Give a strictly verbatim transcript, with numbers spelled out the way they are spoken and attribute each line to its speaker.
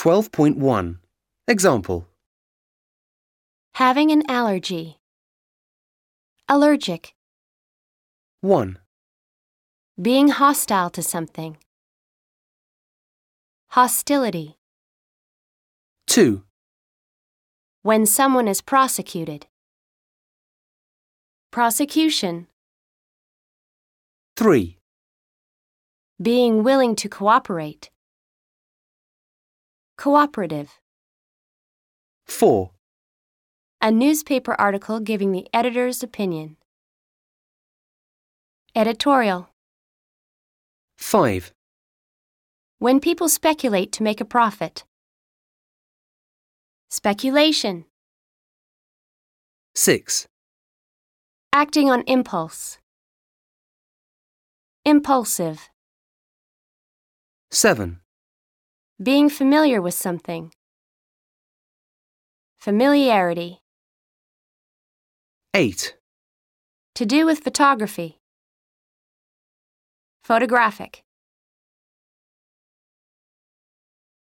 Speaker 1: twelve point one. Example.
Speaker 2: Having an allergy. Allergic.
Speaker 1: one,
Speaker 2: Being hostile to something. Hostility.
Speaker 1: two,
Speaker 2: When someone is prosecuted. Prosecution.
Speaker 1: three,
Speaker 2: Being willing to cooperate. Cooperative.
Speaker 1: four,
Speaker 2: A newspaper article giving the editor's opinion. Editorial.
Speaker 1: five,
Speaker 2: When people speculate to make a profit. Speculation.
Speaker 1: six,
Speaker 2: Acting on impulse. Impulsive.
Speaker 1: seven,
Speaker 2: Being familiar with something. Familiarity.
Speaker 1: eight,
Speaker 2: To do with photography. Photographic.